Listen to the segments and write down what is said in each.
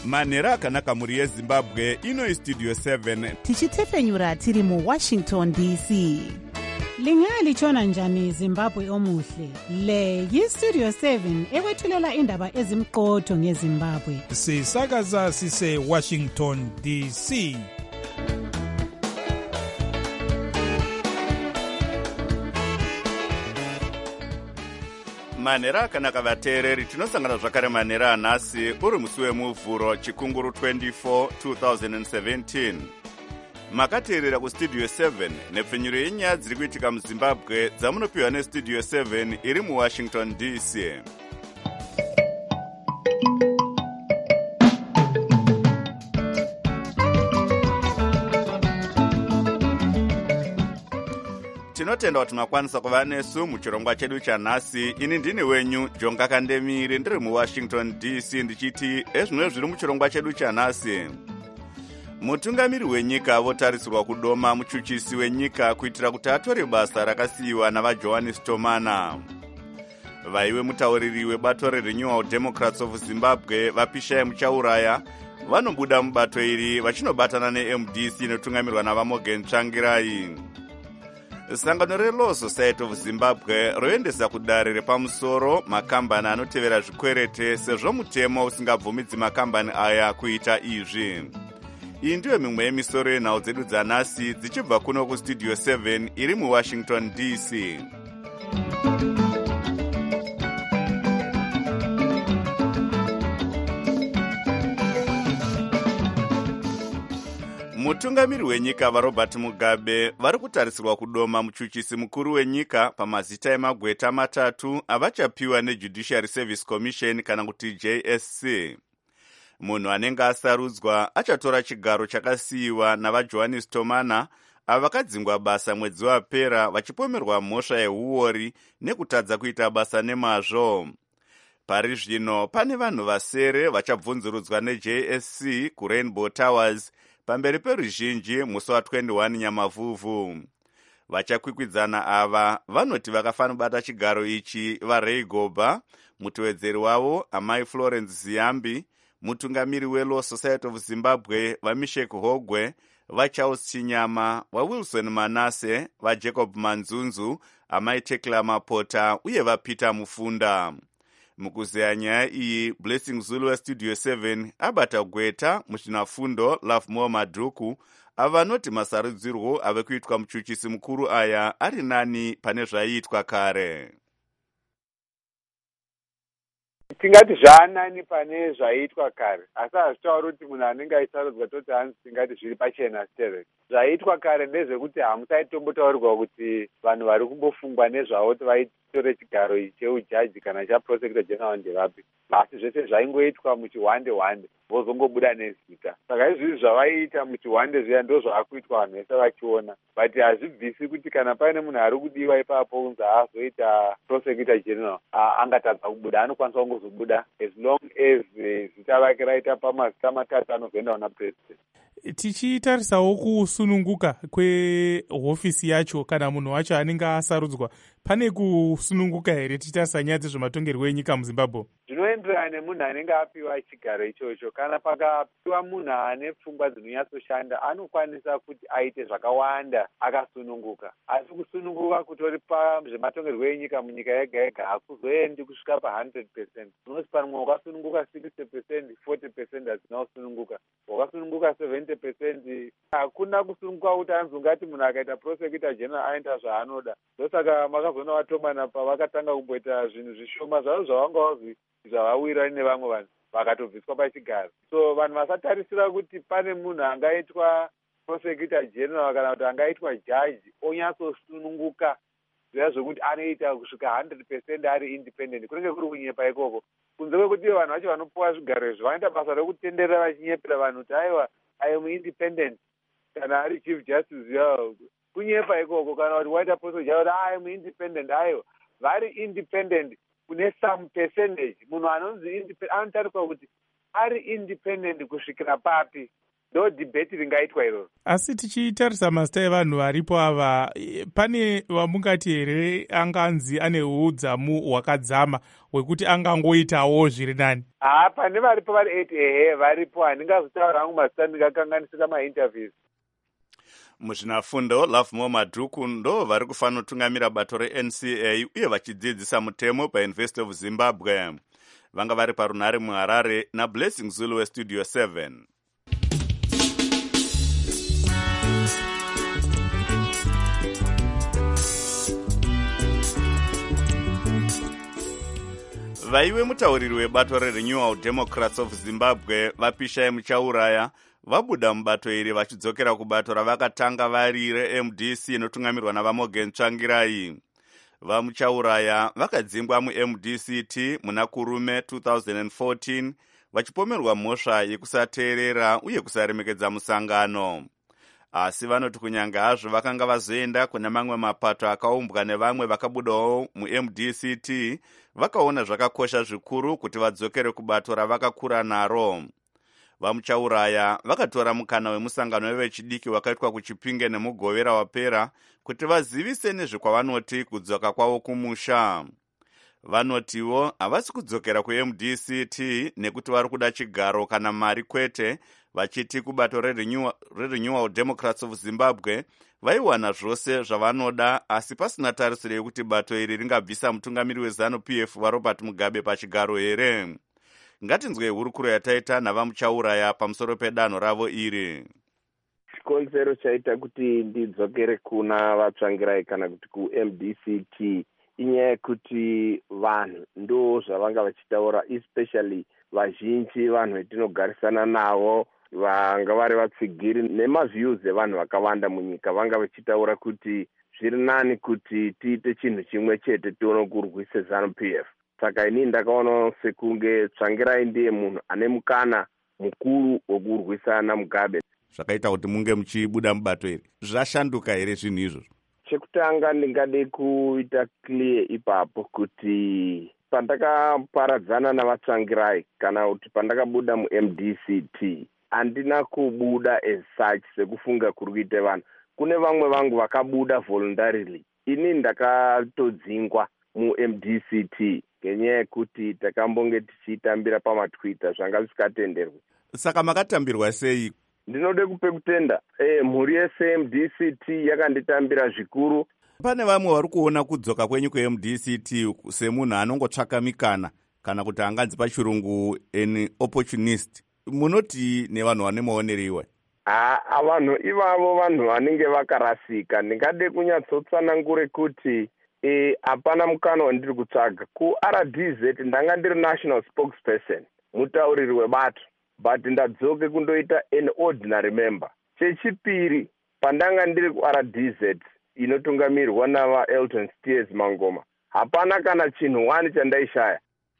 manhero akanaka mhuri yezimbabwe. Ino istudio 7 tichitefenyura tiri muwashington dc. Lingalitshona njani Zimbabwe omuhle? Le yistudio 7 ekwethulela indaba ezimqotho ngeZimbabwe. Sisakaza sise Washington DC. manhero akanaka vateereri, tinosangana zvakare manhero anhasi uri musi wemuvhuro chikunguru 24 2017. Makateerera kustudio 7 nepfenyuro yenyaya dziri kuitika muzimbabwe dzamunopiwa nestudio 7 iri muwashington dc. Tinotenda kuti makwanisa kuva nesu muchirongwa chedu chanhasi. Ini ndini wenyu Jonga Kandemire, ndiri muwashington dc, ndichiti ezvimwe zviri muchirongwa chedu chanhasi. Mutungamiri wenyika votarisirwa kudoma muchuchisi wenyika kuitira kuti atore basa rakasiyiwa navaJohannes Tomana. Vaive mutauriri webato reRenewal Democrats of Zimbabwe vaPishai Muchauraya vanobuda mubato iri vachinobatana neMDC inotungamirwa navaMorgan Tsvangirai. Sangano reLaw Society of Zimbabwe roendesa kudare repamusoro makambani anotevera zvikwerete sezvo mutemo usingabvumidzi makambani aya kuita izvi. Iyi ndiyo mimwe yemisoro yenhau dzedu dzanhasi dzichibva kuno kustudio 7 iri muwashington dc. Mutungamiri wenyika vaRobert Mugabe vari kutarisirwa kudoma muchuchisi mukuru wenyika pamazita emagweta matatu avachapiwa neJudiciary Service Commission kana kuti JSC. Munhu anenge asarudzwa achatora chigaro chakasiyiwa navaJohannes Tomana avakadzingwa basa mwedzi wapera vachipomerwa mhosva yeuori nekutadza kuita basa nemazvo. Pari zvino pane vanhu vasere vachabvunzurudzwa neJSC kuRainbow Towers pamberi peruzhinji musi wa21 Nyamavhuvhu. Vachakwikwidzana ava vanoti vakafanira kubata chigaro ichi vaRay Goba, mutevedzeri wavo amai Florence Ziyambi, mutungamiri weLaw Society of Zimbabwe vaMishek Hogwe, vaCharles Chinyama, vaWilson Manase, vaJacob Manzunzu, amai Tekla Mapota uye vaPeter Mufunda. Mukuzeya nyaya iyi, Blessing Zulu westudio 7 abata gweta muchinafundo Lovemore Madhuku avanoti masarudzirwo ave kuitwa muchuchisi mukuru aya ari nani pane zvaiitwa kare. Tingati zvaanani pane zvaiitwa kare, asi hazvitauri kuti munhu anenge aisarudzwa toti hanzi tingati zviri pachena stereki. Zvaiitwa kare ndezvekuti hamusaitombotaurirwa kuti vanhu vari kumbofungwa nezvavo kuti vaitore chigaro ichi cheujaji kana chaprosecutor general ndevapi. Asi zvese zvaingoitwa muchihwande-hwande vozongobuda nezita. Saka izvizvi zvavaiita muchihwande zviya ndo zvaakuitwa vanhu vese vachiona. But hazvibvisi kuti kana paine munhu ari kudiwa ipapo unzi haazoita prosecutor general angatadza kubuda, anokwanisa kungozobuda as long as zita rake raita pamazita matatu anozoenda kuna president. Tichitarisawo kusununguka kwehofisi yacho kana munhu wacho anenge asarudzwa, pane kusununguka here tichitarisa nyaya dzezvematongerwo enyika muZimbabwe? Zvinoenderana nemunhu anenge apiwa chigaro ichocho. Kana pakapiwa munhu ane pfungwa dzinonyatsoshanda anokwanisa kuti aite zvakawanda akasununguka. Asi kusununguka kutori pazvematongerwo enyika munyika yega yega hakuzoendi kusvika pa100%. Unoti pamwe wakasununguka 60%, 40% hadzina kusununguka. Wakasununguka 70%, hakuna kusununguka kuti anzi ungati munhu akaita prosecutor general aenda zvaanoda. Ndosaka makazoona vaTomana pavakatanga kumboita zvinhu zvishoma zvavo zvavanga vazi zvavawira nevamwe vanhu vakatobviswa pachigaro. So vanhu vasatarisira kuti pane munhu angaitwa prosecutor general kana kuti angaitwa jaji onyatsosununguka zviya zvokuti anoita kusvika 100% ari independent, kunenge kuri kunyepa ikoko. Kunze kwekuti vanhu vacho vanopuwa zvigaro izvi vanoita basa rekutenderera vachinyepera vanhu kuti aiwa I am independent. Kana ari chief justice yavo kunyepa ikoko, kana kuti waita prosecutor I am independent, aiwa vari independent kune some percentage. Munhu anonzi independent anotariswa kuti ari independent kusvikira papi. ndo dhibheti ringaitwa iroro. Asi tichitarisa mazita evanhu varipo ava, pane vamungati here anganzi ane udzamu hwakadzama hwekuti angangoitawo zviri nani? Pane varipo vari 8 varipo. Handingazotaura hangu mazita, ndingakanganisika mainterviews. Muzvinafundo Lovemore Madhuku ndo vari kufanira kutungamira bato reNCA uye vachidzidzisa mutemo paUniversity of Zimbabwe. Vanga vari parunhare muHarare naBlessing Zulu weStudio 7. Vaive mutauriri webato reRenewal Democrats of Zimbabwe vaPishai Muchauraya vabuda mubato iri vachidzokera kubato ravakatanga vari reMDC inotungamirwa navaMorgan Tsvangirai. VaMuchauraya vakadzingwa muMDCT muna Kurume 2014 vachipomerwa mhosva yekusateerera uye kusaremekedza musangano. Asi vanoti kunyange hazvo vakanga vazoenda kuna mamwe mapato akaumbwa nevamwe vakabudawo muMDCT, vakaona zvakakosha zvikuru kuti vadzokere kubato ravakakura naro. VaMuchauraya vakatora mukana wemusangano wevechidiki wakaitwa kuChipinge nemugovera wapera kuti vazivise nezvekwavanoti kudzoka kwavo kumusha. Vanotiwo havasi kudzokera kuMDCT nekuti vari kuda chigaro kana mari kwete, vachiti kubato reRenewal Democrats of Zimbabwe vaiwana zvose zvavanoda, asi pasina tarisiro yekuti bato iri ringabvisa mutungamiri weZANU-PF vaRobert Mugabe pachigaro here. Ngatinzwe hurukuro yataita navaMuchauraya pamusoro pedanho ravo iri. Chikonzero chaita kuti ndidzokere kuna vaTsvangirai kana kuti kuMDCT inyaya yekuti vanhu ndo zvavanga vachitaura, especially vazhinji vanhu vetinogarisana navo vanga vari vatsigiri nemaviews evanhu vakawanda munyika vanga vachitaura kuti zviri nani kuti tiite chinhu chimwe chete tione kurwisa ZANU-PF. Saka ini ndakaona sekunge Tsvangirai ndiye munhu ane mukana mukuru wokurwisana Mugabe. Zvakaita kuti munge muchibuda mubato iri, zvashanduka here zvinhu izvozvo? Chekutanga ndingade kuita clear ipapo kuti pandakaparadzana navaTsvangirai kana kuti pandakabuda muMDCT handina kubuda as such sekufunga kuri kuita vanhu. Kune vamwe vangu vakabuda voluntarily. Ini ndakatodzingwa muMDCT ngenyaya yekuti takambonge tichitambira pamatwitter zvanga zvisikatenderwi. Saka makatambirwa sei? Ndinode kupe kutenda. Mhuri yeMDCT yakanditambira zvikuru. Pane vamwe vari kuona kudzoka kwenyu kuMDCT semunhu anongotsvaka mikana kana kuti anganzi pachirungu an opportunist. Munoti nevanhu vane maonero iwe? Vanhu ivavo vanhu vanenge vakarasika. Ndingade kunyatsotsanangure kuti hapana mukana wandiri kutsvaga. KuRDZ ndanga ndiri national spokesperson, mutauriri webato, but ndadzoke kundoita an ordinary member. Chechipiri, pandanga ndiri kuRDZ inotungamirwa navaElton Steers Mangoma, hapana kana chinhu wani chandaishaya.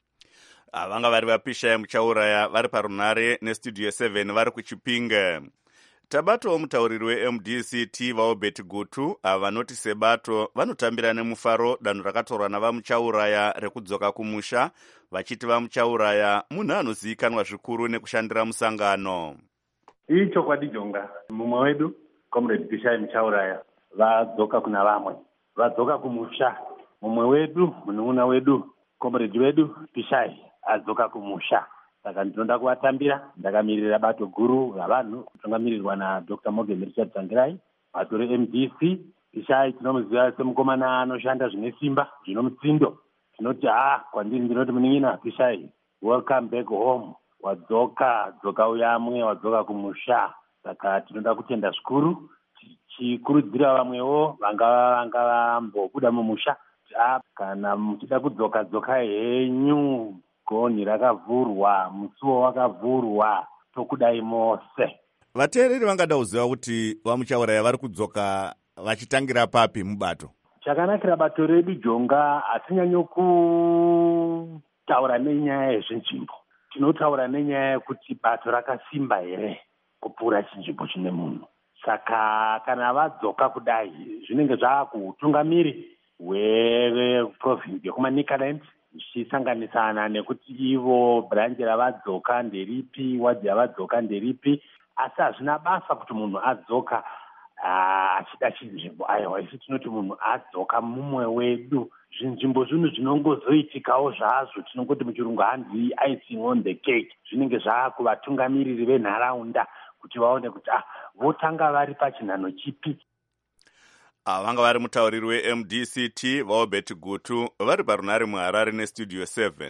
Vanga vari vaPishai Muchauraya vari parunhare neStudio 7 vari kuChipinge. Tabatowo mutauriri weMDCT vaObert Gutu vanoti sebato vanotambira nemufaro danho rakatorwa navaMuchauraya rekudzoka kumusha, vachiti vaMuchauraya munhu anozivikanwa zvikuru nekushandira musangano. Ichokwadi jonga, mumwe wedu Comrade Pishai Muchauraya vadzoka kuna vamwe, vadzoka kumusha. Mumwe wedu, munun'una wedu, Comrade wedu Pishai adzoka kumusha. Saka ndinoda kuvatambira, ndakamirira bato guru ravanhu kutungamirirwa naDr. Morgan Richard Tsvangirai, bato reMDC. Pishai tinomuziva semukomana anoshanda zvine simba, zvino mutsindo. Tinoti kwandiri ndinoti munin'ina Pishai, welcome back home. Wadzoka uyamwe, wadzoka kumusha. Saka tinoda kutenda zvikuru, chikurudzira vamwewo vanga vambobuda mumusha. Kana muchida kudzoka henyu, gonhi rakavhurwa, musuwo wakavhurwa, tokudai mose. Vateereri vangada kuziva kuti vaMuchauraya vari kudzoka vachitangira papi mubato? Chakanakira bato redu jonga, hatinyanyo kutaura nenyaya yezvinzvimbo. Tinotaura nenyaya yekuti bato rakasimba here kupfuura chinzvimbo chine munhu. Saka kana vadzoka kudai, zvinenge zvaakutungamiri hweprovinsi yekuManicaland, zvichisanganisana nekuti ivo branch ravadzoka nderipi, wadhi yavadzoka nderipi. asi hazvina basa kuti munhu adzoka achida chinzvimbo. Aiwa, isi tinoti munhu adzoka mumwe wedu. Zvinzvimbo zvinhu zvinongozoitikawo zvazvo, tinongoti muchirungu hanzi icing on the cake. Zvinenge zvaakuvatungamiriri venharaunda kuti vaone kuti votanga vari pachinhano chipi. Vanga vari mutauriri weMDCT vaObert Gutu vari parunare muHarare neStudio 7.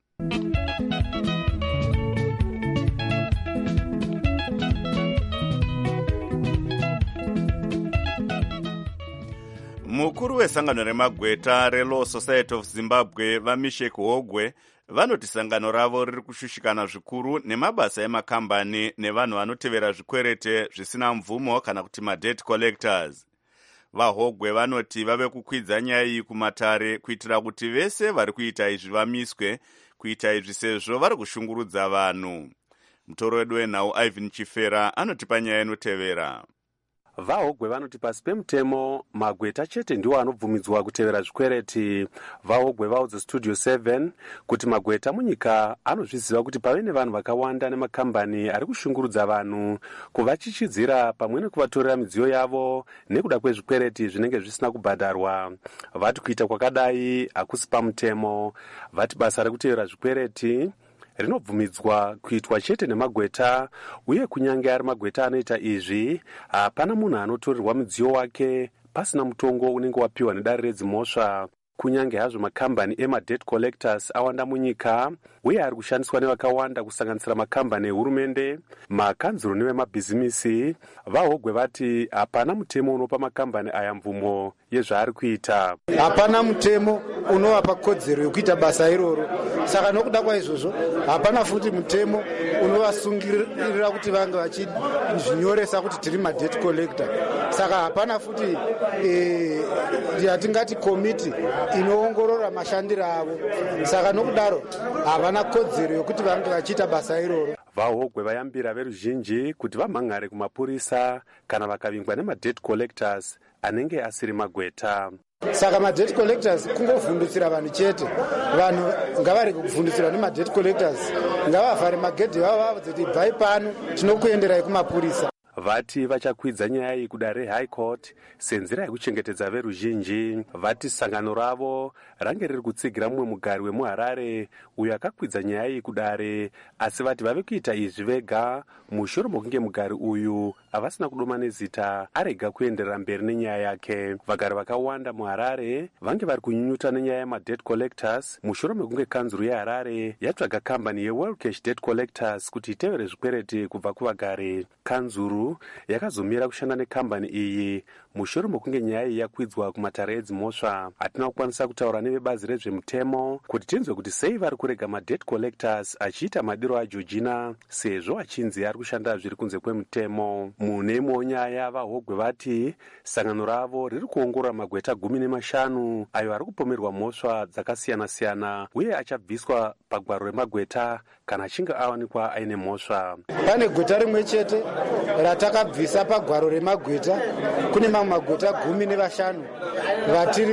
Mukuru wesangano remagweta reLaw Society of Zimbabwe vaMishek Hogwe vanoti sangano ravo riri kushushikana zvikuru nemabasa emakambani nevanhu vanotevera zvikwerete zvisina mvumo kana kuti madebt collectors. VaHogwe vanoti vave kukwidza nyaya iyi kumatare kuitira kuti vese vari kuita izvi vamiswe kuita izvi sezvo vari kushungurudza vanhu. Mutoro wedu wenhau Ivan Chifera anotipa nyaya inotevera. VaHogwe vanoti pasi pemutemo magweta chete ndiwo anobvumidzwa kutevera zvikwereti. VaHogwe vaudza Studio 7 kuti magweta munyika anozviziva kuti pave nevanhu vakawanda nemakambani ari kushungurudza vanhu kuvachichidzira pamwe nekuvatorera midziyo yavo nekuda kwezvikwereti zvinenge zvisina kubhadharwa. Vati kuita kwakadai hakusi pamutemo. Vati basa rekutevera zvikwereti rinobvumidzwa kuitwa chete nemagweta, uye kunyange ari magweta anoita izvi hapana munhu anotorerwa mudziyo wake pasina mutongo unenge wapiwa nedare redzimhosva. Kunyange hazvo makambani emadebt collectors awanda munyika uye ari kushandiswa nevakawanda kusanganisira makambani ehurumende, makanzuro nevemabhizimisi, VaHogwe vati hapana mutemo unopa makambani aya mvumo yezvaari kuita. Hapana mutemo unovapa kodzero yokuita basa iroro. Saka nokuda kwaizvozvo hapana futi mutemo unovasungirira kuti vange vachizvinyoresa kuti tiri madebt collector. Saka hapana futi yatingati komiti inoongorora mashandiro avo. Saka nokudaro havana kodzero yokuti vange vachiita basa iroro. VaHogwe vayambira veruzhinji kuti vamhangare kumapurisa kana vakavingwa nemadebt collectors anenge asiri magweta. Saka madebt collectors kungovhundutsira vanhu chete. Vanhu ngavari kuvhundutsirwa nemadebt collectors, ngavavhare magedhi vavo kuti bvai pano tinokuenderai kumapurisa. Vati vachakwidza nyaya iyi kudare reHigh Court senzira yekuchengetedza veruzhinji. Vati sangano ravo range riri kutsigira mumwe mugari wemuHarare uyo akakwidza nyaya iyi kudare, asi vati vave kuita izvi vega mushure mokunge mugari uyu havasina kudoma nezita arega kuenderera mberi nenyaya yake. Vagari vakawanda muHarare vange vari kunyunyuta nenyaya yemadebt collectors mushure mekunge kanzuro yeHarare yatsvaga kambani yeWorld Cash Debt Collectors kuti itevere zvikwereti kubva kuvagari. Kanzuro yakazomira kushanda nekambani iyi mushure mokunge nyaya iyi yakwidzwa kumatare edzimhosva. Hatina kukwanisa kutaura nevebazi rezvemutemo kuti tinzwe kuti sei vari kurega madebt collectors achiita madiro aJeorgina sezvo achinzi ari kushanda zviri kunze kwemutemo. Mune imwewo nyaya VaHogwe vati sangano ravo riri kuongorora magweta 15 ayo ari kupomerwa mhosva dzakasiyana-siyana uye achabviswa pagwaro remagweta kana achinge awanikwa aine mhosva. Pane gweta rimwe chete ratakabvisa pagwaro remagweta. Kune mamwe magweta 15 vatiri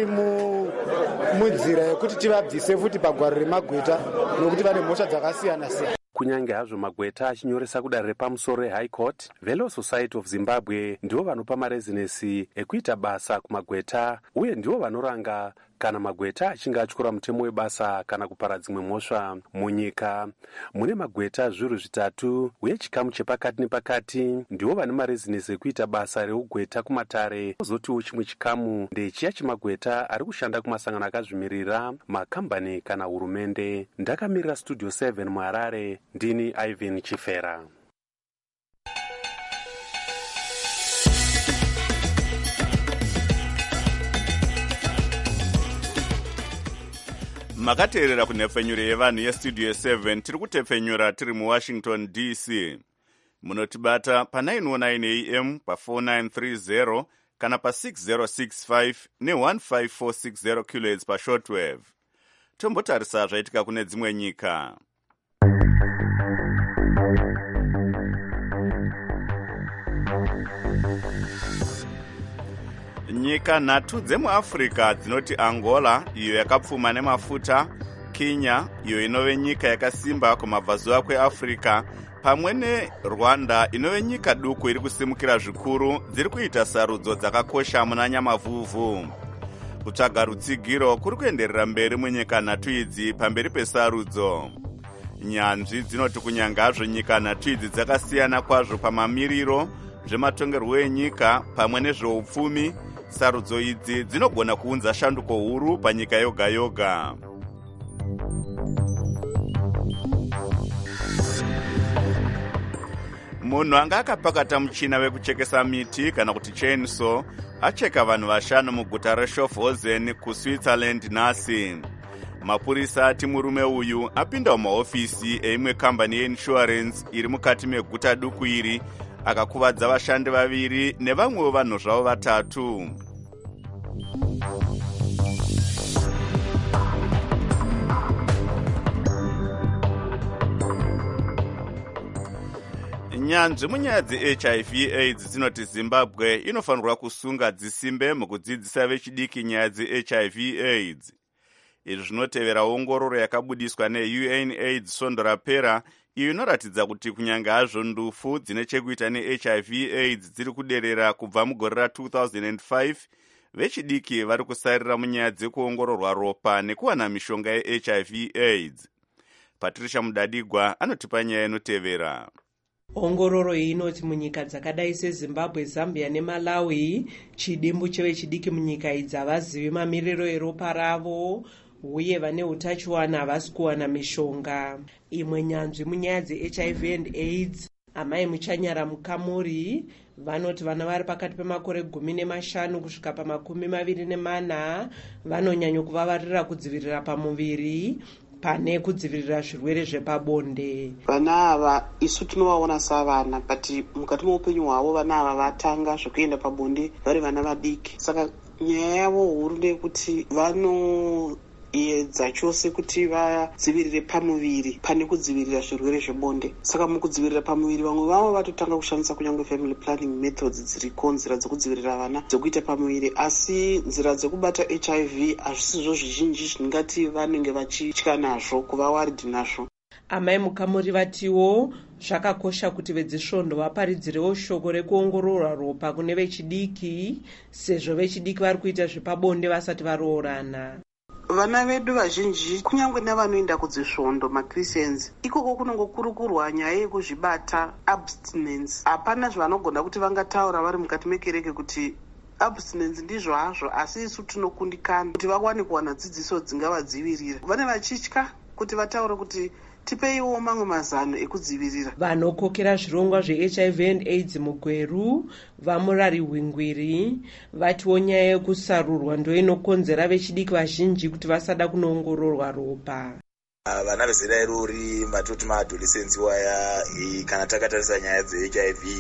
munzira yekuti tivabvise futi pagwaro remagweta nokuti vane mhosva dzakasiyana-siyana. Kunyange hazvo magweta achinyoresa kudare repamusoro reHigh Court, veLaw Society of Zimbabwe ndivo vanopa marezinesi ekuita basa kumagweta uye ndivo vanoranga kana magweta achinge atyora mutemo webasa kana kupara dzimwe mhosva. Munyika mune magweta zviuru zvitatu uye chikamu chepakati nepakati ndivo vane marezinesi ekuita basa reugweta kumatare. Kozotiwo chimwe chikamu ndechiya chemagweta ari kushanda kumasangano akazvimirira, makambani kana hurumende. Ndakamirira Studio 7 muHarare, ndini Ivan Chifera. Makateerera kunhepfenyuro yevanhu yeStudio 7 tiri kutepfenyura tiri muWashington DC. Munotibata pa919 AM pa4930 kana pa6065 ne15460 kHz pashortwave. Tombotarisa zvaitika kune dzimwe nyika. Nyika nhatu dzemuAfrica dzinoti Angola, iyo yakapfuma nemafuta, Kenya, iyo inove nyika yakasimba kumabvazuva kweAfrica, pamwe neRwanda inove nyika duku iri kusimukira zvikuru dziri kuita sarudzo dzakakosha muna nyamavhuvhu. Kutsvaga rutsigiro kuri kuenderera mberi munyika nhatu idzi pamberi pesarudzo. Nyanzvi dzinoti kunyangazvo nyika nhatu idzi dzakasiyana kwazvo pamamiriro zvematongerwo enyika pamwe nezveupfumi, sarudzo idzi dzinogona kuunza shanduko huru panyika yoga yoga. Munhu anga akapakata muchina wekuchekesa miti kana kuti chainsaw acheka vanhu 5 muguta reSchaffhausen kuSwitzerland nhasi. Mapurisa ati murume uyu apinda mumahofisi eimwe kambani yeinsurance iri mukati meguta duku iri akakuvadza vashandi 2 nevamwewo vanhu zvavo 3. Nyanzvi munyaya dzeHIV AIDS dzinoti Zimbabwe inofanirwa kusunga dzisimbe mukudzidzisa vechidiki nyaya dzeHIV AIDS. Izvi zvinotevera ongororo yakabudiswa neUNAIDS svondo rapera, iyo inoratidza kuti kunyange hazvo ndufu dzine chekuita neHIV AIDS dziri kuderera kubva mugore ra2005, vechidiki vari kusarira munyaya dzekuongororwa ropa nekuwana mishonga yeHIV AIDS. Patricia Mudadigwa anotipa nyaya inotevera. Ongororo iyi inoti munyika dzakadai seZimbabwe, Zambia neMalawi, chidimbu chevechidiki munyika idzi havazivi mamiriro eropa ravo uye vane utachiwana havasi kuwana mishonga. Imwe nyanzvi munyaya dzeHIV and AIDS, amai Muchanyara Mukamuri, vanoti vana vari pakati pemakore 15 kusvika pa24 vanonyanyo kuvavarira kudzivirira pamuviri pane kudzivirira zvirwere zvepabonde. Vana ava isu tinovaona savana, but mukati meupenyu hwavo vana ava vatanga zvekuenda pabonde vari vana vadiki. Saka nyaya yavo huru ndeyekuti vanoedza chose kuti vadzivirire pamuviri pane kudzivirira zvirwere zvebonde. Saka mukudzivirira pamuviri vamwe vavo vatotanga kushandisa kunyange family planning methods dziriko, nzira dzekudzivirira vana dzekuita pamuviri, asi nzira dzekubata HIV hazvisizvo zvizhinji zvingati vanenge vachitya nazvo, kuva worried nazvo. Amai Mukamuri vatiwo zvakakosha kuti vedzisvondo vaparidzirewo shoko rekuongorora ropa kune vechidiki, sezvo vechidiki vari kuita zvepabonde vasati varoorana. Vana vedu vazhinji kunyange nevanoenda kudzisvondo maChristians, ikoko kunongokurukurwa nyaya yekuzvibata, abstinence. Hapana zvavanogona kuti vangataura vari mukati mekereke kuti abstinence ndizvo hazvo, asi isu tinokundikana kuti vawane kuwana dzidziso dzingavadzivirira. Vane vachitya kuti vataure kuti tipeiwo mamwe mazano ekudzivirira. Vanokokera zvirongwa zveHIV and AIDS mugweru vaMurari Hwingwiri vatiwo nyaya yekusarurwa ndoinokonzera vechidiki vazhinji kuti vasada kunoongororwa ropa. Vana vezera irori matoti maadolescents waya, kana takatarisa nyaya dzeHIV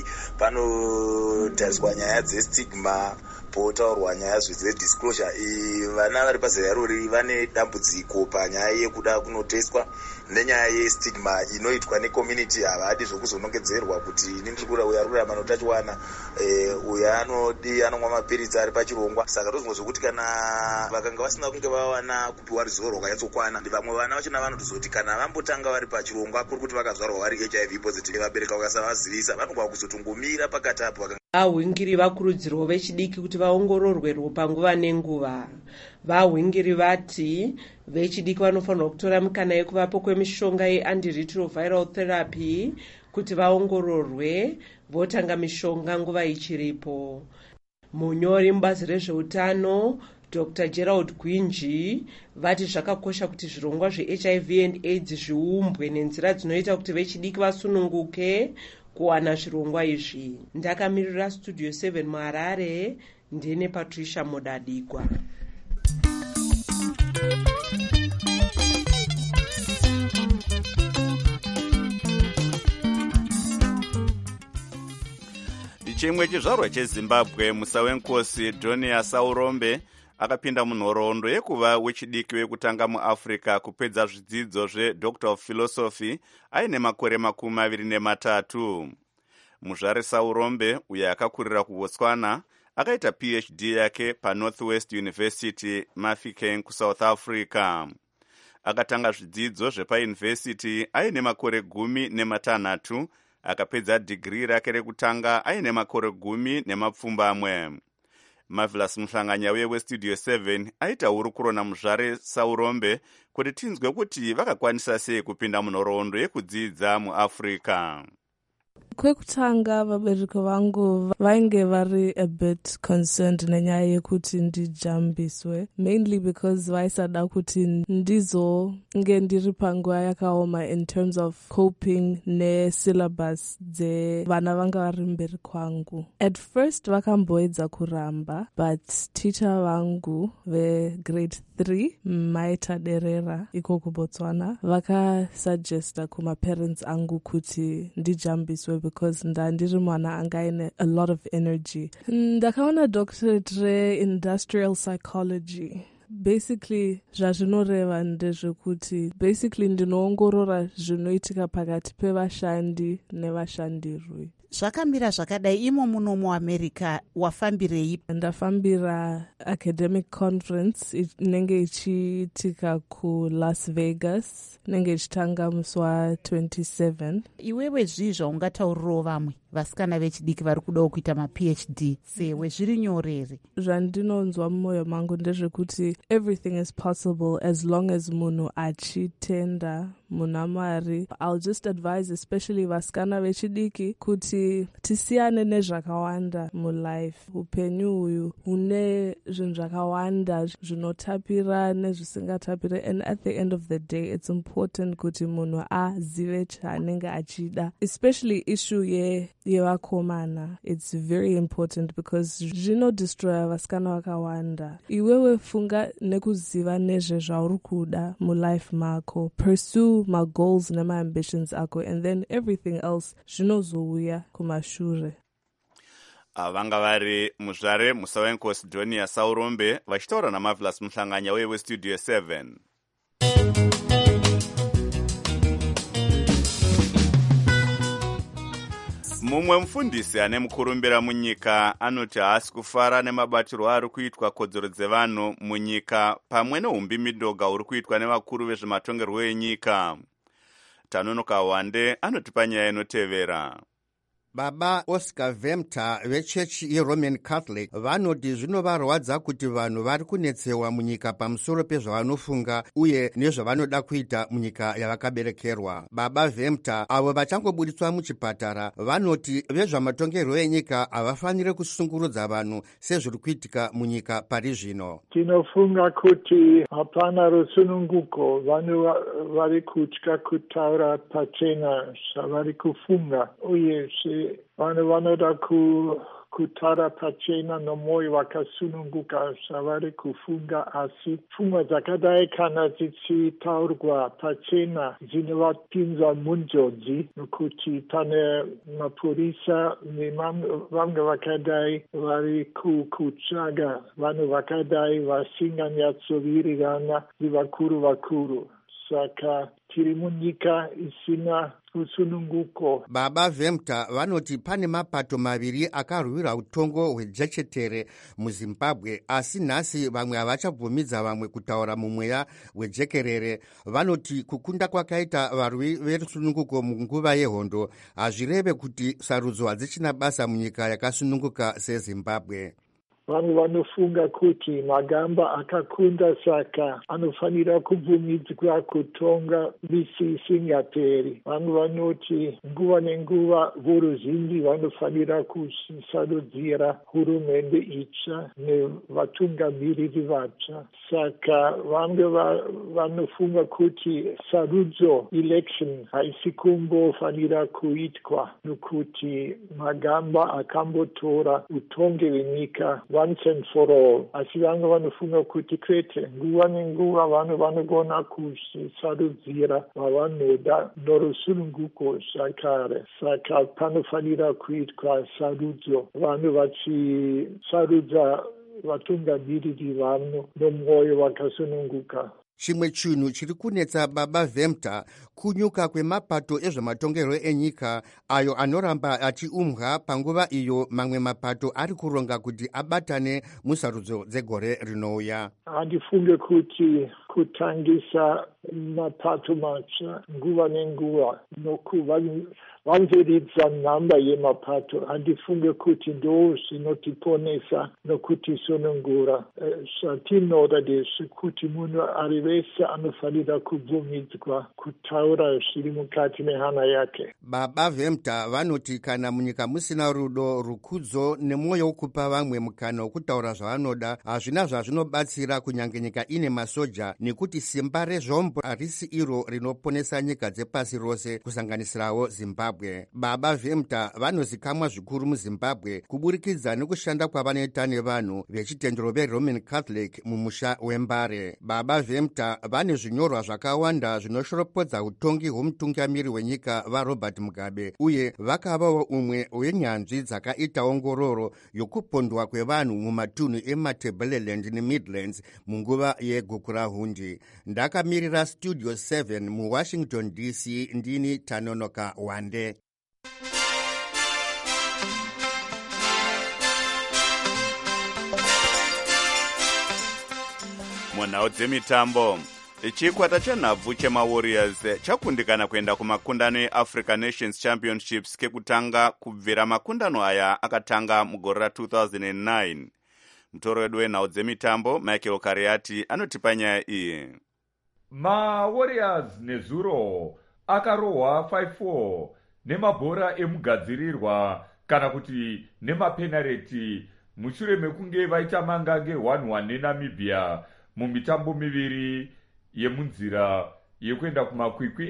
panotariswa nyaya dzestigma, potaurwa nyaya dzedisclosure. Vana vari pazera irori vane dambudziko panyaya yekuda kunoteswa nenyaya yestigma inoitwa necommunity. Havadi zvokuzonongedzerwa kuti ini ndiri kuda uyo ari kurarama notachiwana, uyo anodi anomwa mapiritsi ari pachirongwa. Saka ndozvimwe zvokuti kana vakanga vasina kunge vawana kupiwa ruzivo rwakanyatsokwana, vamwe vana vachona vanotozoti kana vambotanga vari pachirongwa kuri kuti vakazvarwa vari HIV positive, vabereka vakasavazivisa vanogona kuzotongomira pakati apo. Vahwingiri vakurudzirwa vechidiki kuti vaongororwe ropa nguva nenguva. Vahwingiri vati vechidiki vanofanirwa kutora mikana yekuvapo kwemishonga yeantiretroviral therapy kuti vaongororwe votanga mishonga nguva ichiripo. Munyori mubazi rezveutano Dr. Gerald Gwinji vati zvakakosha kuti zvirongwa zveHIV and AIDS zviumbwe nenzira dzinoita kuti vechidiki vasununguke kuwana zvirongwa izvi. Ndakamirira Studio 7 muHarare, ndine Patricia Mudadigwa. Chimwe chizvarwa cheZimbabwe, musa wenkosi Doniya Saurombe akapinda munhoroondo yekuva wechidiki wekutanga muAfrica kupedza zvidzidzo zveDoctor of Philosophy aine makore 23. Muzvare Saurombe, uyo akakurira kuBotswana, akaita PhD yake paNorthwest University Mafikeng kuSouth Africa. akatanga zvidzidzo zvepayunivhesiti aine makore 16, akapedza dhigiri rake rekutanga aine makore 10 Marvelous Muhlanganya westudio 7 aita hurukuro naMuzvare Saurombe kuti tinzwe kuti vakakwanisa sei kupinda munhoroondo yekudzidza muAfrica. Kwekutanga vabereki vangu vainge vari a bit concerned nenyaya yekuti ndijambiswe, mainly because vaisada kuti ndizonge ndiri panguva yakaoma in terms of coping nesyllabus dzevana vanga vari mberi kwangu. At first vakamboedza kuramba, but teacher vangu vegrade 3 Maita Derera iko kuBotswana vakasuggesta kumaparents angu kuti ndijambiswe because ndandiri mwana anga ine a lot of energy. Ndakaona doctorate re-industrial psychology. Basically zvazvinoreva ndezvekuti basically ndinoongorora zvinoitika pakati pevashandi nevashandirwi. Zvakamira zvakadai imo muno muAmerica wafambirei? Ndafambira academic conference inenge ichiitika kuLas Vegas, inenge ichitanga musi wa27. Iwewe zvizvo ungataurirawo vamwe vasikana vechidiki vari kudawo kuita maPhD sewe zviri nyorere? Zvandinonzwa mumwoyo mangu ndezvekuti everything is possible as long as munhu achitenda muna Mwari. I'll just advise especially vasikana vechidiki kuti tisiyane nezvakawanda mulife. Upenyu uyu une zvinhu zvakawanda zvinotapira nezvisingatapira, and at the end of the day it's important kuti munhu azive chaanenge achida, especially issue yevakomana. It's very important because zvinodestroya vasikana vakawanda. Iwewe funga nekuziva nezvezvauri kuda mulife mako, pursue my goals and my ambitions ako, and then everything else zvinozouya kumashure. Vanga vari Muzvare Musawenkosi Donia Saurombe vachitaura naMarvelous Muhlanganya westudio 7. Mumwe mufundisi ane mukurumbira munyika anoti haasi kufara nemabatiro ari kuitwa kodzero dzevanhu munyika pamwe neumbi midhoga uri kuitwa nevakuru vezvematongerwo enyika. Tanonoka Wande anotipa nyaya inotevera. Baba Oscar Vemta vechechi yeRoman Catholic vanoti zvinovarwadza kuti vanhu vari kunetsewa munyika pamusoro pezvavanofunga uye nezvavanoda kuita munyika yavakaberekerwa. Baba Vemta avo vachangobudiswa muchipatara vanoti vezvamatongerwo enyika havafaniri kusungurudza vanhu sezviri kuitika munyika pari zvino. Tinofunga kuti hapana rusununguko, vanhu vari kutya kutaura pachena zvavari kufunga, uye vanhu vanoda kutaura pachena nomwoyo wakasununguka zvavari kufunga, asi pfungwa dzakadai kana dzichitaurwa pachena dzinovapinza munjodzi, nokuti pane mapurisa nevamwe vakadai vari kutsvaga vanhu vakadai vasinganyatsowirirana nevakuru. Saka tiri munyika isina rusununguko. Baba Vemta vanoti pane mapato maviri akarwira utongo hwejechetere muZimbabwe, asi nhasi vamwe havachabvumidza vamwe kutaura mumweya hwejekerere. Vanoti kukunda kwakaita varwi verusununguko munguva yehondo hazvireve kuti sarudzo hadzichina basa munyika yakasununguka seZimbabwe. Vanhu vanofunga kuti magamba akakunda saka anofanira kubvumidzwa kutonga misi isingaperi. Vanhu vanoti nguva nenguva voruzhinji vanofanira kusarudzira hurumende itsva nevatungamiriri vatsva. Saka vamwe vanofunga kuti sarudzo election haisi kumbofanira kuitwa nokuti magamba akambotora utongi hwenyika once and for all. Asi vamwe vanofunga kuti kwete, nguva nenguva vanhu vanogona kusarudzira vavanoda norusununguko zvakare. Saka panofanira kuitwa sarudzo, vanhu vachisarudza vatungamiriri vanhu nomwoyo wakasununguka. Chimwe chinhu chiri kunetsa Baba Vemta kunyuka kwemapato ezvematongerwo enyika ayo anoramba achiumbwa panguva iyo mamwe mapato ari kuronga kuti abatane musarudzo dzegore rinouya. Handifunge kuti kutangisa mapato matsva nguva nenguva vanzeridza nhamba yemapato. Handifunge kuti ndo zvinotiponesa nokutisunungura. Zvatinoda ndezvekuti munhu ari vese anofanira kubvumidzwa kutaura zviri mukati mehana yake. Baba Vemta vanoti kana munyika musina rudo, rukudzo nemwoyo wokupa vamwe mukana wokutaura zvavanoda, hazvina zvazvinobatsira kunyange nyika ine masoja, nekuti simba rezvombo harisi iro rinoponesa nyika dzepasi rose kusanganisirawo Zimbabwe. Baba Vemta vanozikamwa zvikuru muZimbabwe kuburikidza nekushanda kwavanoita nevanhu vechitendero veRoman Catholic mumusha weMbare. Baba Vemta vane zvinyorwa zvakawanda zvinoshoropodza utongi hwomutungamiri wenyika vaRobert Mugabe, uye vakavawo umwe wenyanzvi dzakaita ongororo yokupondwa kwevanhu mumatunhu eMatabeleland neMidlands munguva yegukurahundi. Ndakamirira Studio 7 muWashington DC, ndini Tanonoka Wande. Munhau dzemitambo, chikwata chanhabvu chemawarriors chakundikana kuenda kumakundano eAfrica Nations Championships kekutanga kubvira makundano aya akatanga mugore ra2009. Mutoro wedu wenhau dzemitambo Michael Kariati anotipa nyaya iyi. MaWarriors nezuro akarohwa 5-4 nemabhora emugadzirirwa kana kuti nemapenareti mushure mekunge vaita mangange 1-1 neNamibia mumitambo miviri yemunzira yekuenda kumakwikwi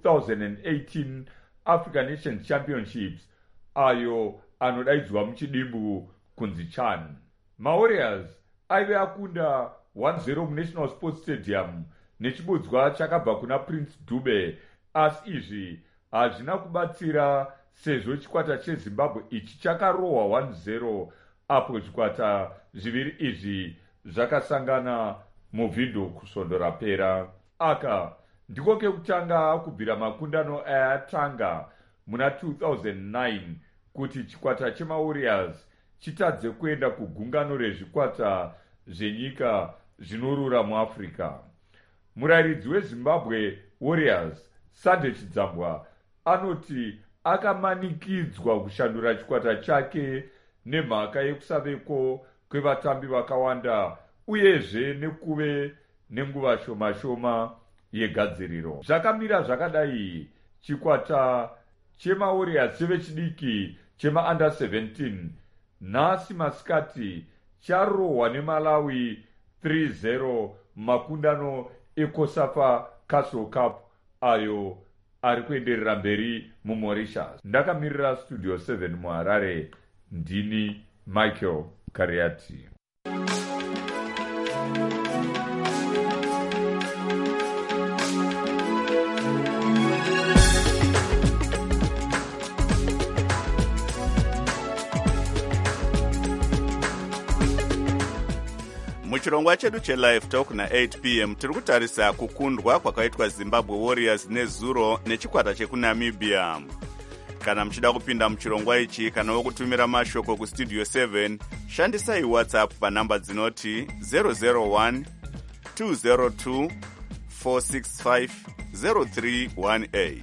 e2018 African Nations Championships ayo anodaidzwa muchidimbu kunzi CHAN. MaWarriors aive akunda 1-0 muNational Sports Stadium nechibudzwa chakabva kuna Prince Dube, asi izvi hazvina kubatsira sezvo chikwata cheZimbabwe ichi chakarohwa 1-0 apo zvikwata zviviri izvi zvakasangana muvhindu kusvondo rapera. Aka ndiko kekutanga kubvira makundano ayatanga muna 2009 kuti chikwata chemaWarriors chitadze kuenda kugungano rezvikwata zvenyika zvinorura muAfrica. Murayiridzi weZimbabwe Warriors Sande Chidzambwa anoti akamanikidzwa kushandura chikwata chake nemhaka yekusaveko kwevatambi vakawanda uyezve nekuve nenguva shoma shoma yegadziriro. Zvakamira zvakadai, chikwata chemaWarriors chevechidiki chemaUnder 17 nhasi masikati charohwa neMalawi 3-0 makundano eCOSAFA Castle Cup ayo ari kuenderera mberi muMauritius. Ndakamirira Studio 7 muHarare, ndini Michael Kariati. Muchirongwa chedu chelive talk na8 p.m. tiri kutarisa kukundwa kwakaitwa Zimbabwe Warriors nezuro nechikwata chekunamibia. Kana muchida kupinda muchirongwa ichi kana wokutumira mashoko kustudio 7, shandisai WhatsApp panhamba dzinoti 001 202 465 0318.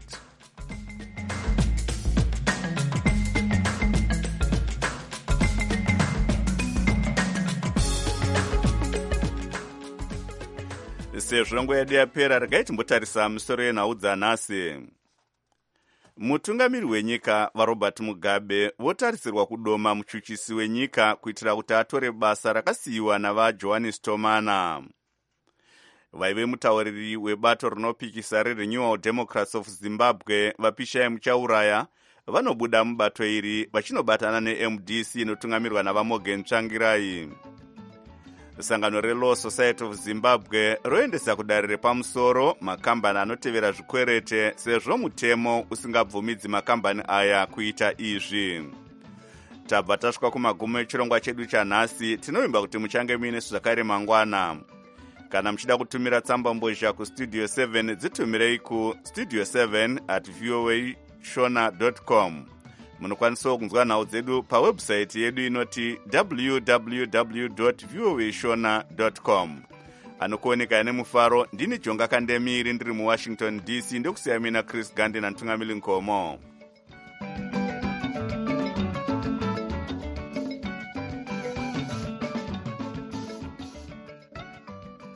Sezvo nguva yedu yapera, regai timbotarisa misoro yenhau dzanhasi. Mutungamiri wenyika vaRobert Mugabe votarisirwa kudoma muchuchisi wenyika kuitira kuti atore basa rakasiyiwa navaJohannes Tomana. Vaive mutauriri webato rinopikisa reRenewal Democrats of Zimbabwe vapishai muchauraya vanobuda mubato iri vachinobatana neMDC inotungamirwa navaMorgan Tsvangirai. Sangano reLaw Society of Zimbabwe roendesa kudare repamusoro makambani anotevera zvikwerete sezvo mutemo usingabvumidzi makambani aya kuita izvi. Tabva tasvika kumagumo echirongwa chedu chanhasi. Tinovimba kuti muchange muine zvakare mangwana. Kana muchida kutumira tsamba mbozha kustudio 7, dzitumirei kustudio7@voashona.com. Munokwanisawo kunzwa nhau dzedu pawebsite yedu inoti www.voashona.com. anokuoneka nemufaro. Ndini Jonga Kandemiri ndiri muWashington DC, ndokusiyamina Chris Gandhi naNtungamili Nkomo.